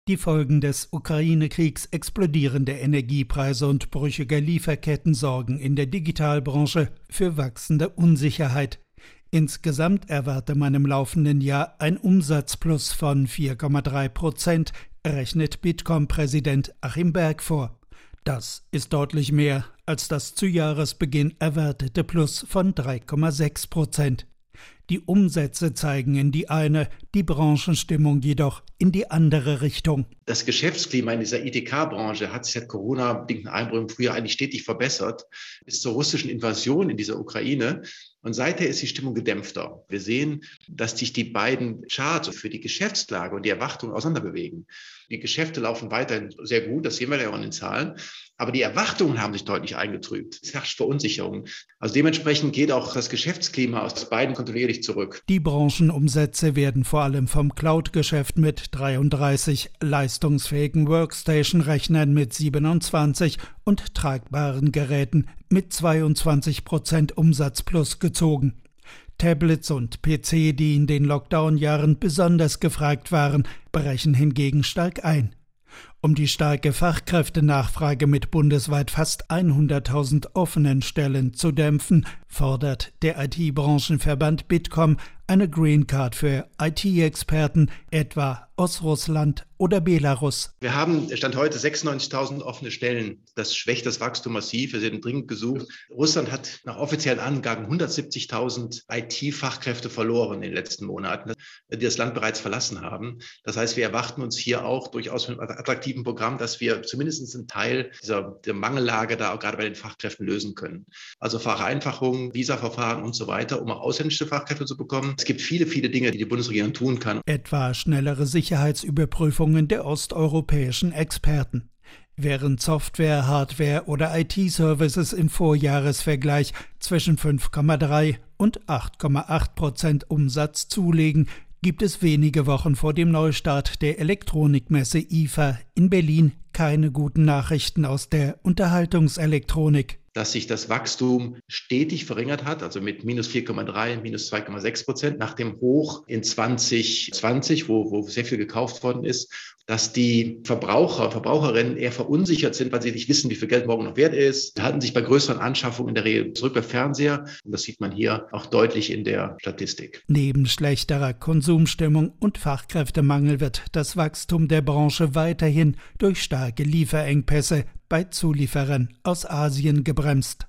Die Folgen des Ukraine-Kriegs, explodierende Energiepreise und brüchige Lieferketten sorgen in der Digitalbranche für wachsende Unsicherheit. Insgesamt erwarte man im laufenden Jahr ein Umsatzplus von 4,3%, rechnet Bitkom-Präsident Achim Berg vor. Das ist deutlich mehr als das zu Jahresbeginn erwartete Plus von 3,6%. Die Umsätze zeigen in die eine, die Branchenstimmung jedoch in die andere Richtung. Das Geschäftsklima in dieser ITK-Branche hat sich seit Corona-bedingten Einbrüchen früher eigentlich stetig verbessert, bis zur russischen Invasion in dieser Ukraine. Und seither ist die Stimmung gedämpfter. Wir sehen, dass sich die beiden Charts für die Geschäftslage und die Erwartungen auseinanderbewegen. Die Geschäfte laufen weiterhin sehr gut, das sehen wir ja auch in den Zahlen. Aber die Erwartungen haben sich deutlich eingetrübt. Es herrscht Verunsicherung. Also dementsprechend geht auch das Geschäftsklima aus beiden kontinuierlich zurück. Die Branchenumsätze werden vor allem vom Cloud-Geschäft mit 33, leistungsfähigen Workstation-Rechnern mit 27 und tragbaren Geräten mit 22% Umsatzplus gezogen. Tablets und PC, die in den Lockdown-Jahren besonders gefragt waren, brechen hingegen stark ein. Um die starke Fachkräftenachfrage mit bundesweit fast 100.000 offenen Stellen zu dämpfen, fordert der IT-Branchenverband Bitkom eine Green Card für IT-Experten, etwa aus Russland oder Belarus. Wir haben Stand heute 96.000 offene Stellen. Das schwächt das Wachstum massiv. Wir sind dringend gesucht. Russland hat nach offiziellen Angaben 170.000 IT-Fachkräfte verloren in den letzten Monaten, die das Land bereits verlassen haben. Das heißt, wir erwarten uns hier auch durchaus mit einem attraktiven Programm, dass wir zumindest einen Teil der Mangellage da auch gerade bei den Fachkräften lösen können. Also Vereinfachung, Visaverfahren und so weiter, um auch ausländische Fachkräfte zu bekommen. Es gibt viele, viele Dinge, die die Bundesregierung tun kann. Etwa schnellere Sicherheitsüberprüfungen der osteuropäischen Experten. Während Software, Hardware oder IT-Services im Vorjahresvergleich zwischen 5,3 und 8,8% Umsatz zulegen, gibt es wenige Wochen vor dem Neustart der Elektronikmesse IFA in Berlin keine guten Nachrichten aus der Unterhaltungselektronik. Dass sich das Wachstum stetig verringert hat, also mit minus 4,3, minus 2,6% nach dem Hoch in 2020, wo sehr viel gekauft worden ist, dass die Verbraucherinnen eher verunsichert sind, weil sie nicht wissen, wie viel Geld morgen noch wert ist. Sie halten sich bei größeren Anschaffungen in der Regel zurück bei Fernseher. Und das sieht man hier auch deutlich in der Statistik. Neben schlechterer Konsumstimmung und Fachkräftemangel wird das Wachstum der Branche weiterhin durch starke Lieferengpässe bei Zulieferern aus Asien gebremst.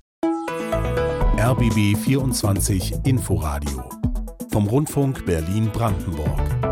RBB 24 Inforadio vom Rundfunk Berlin-Brandenburg.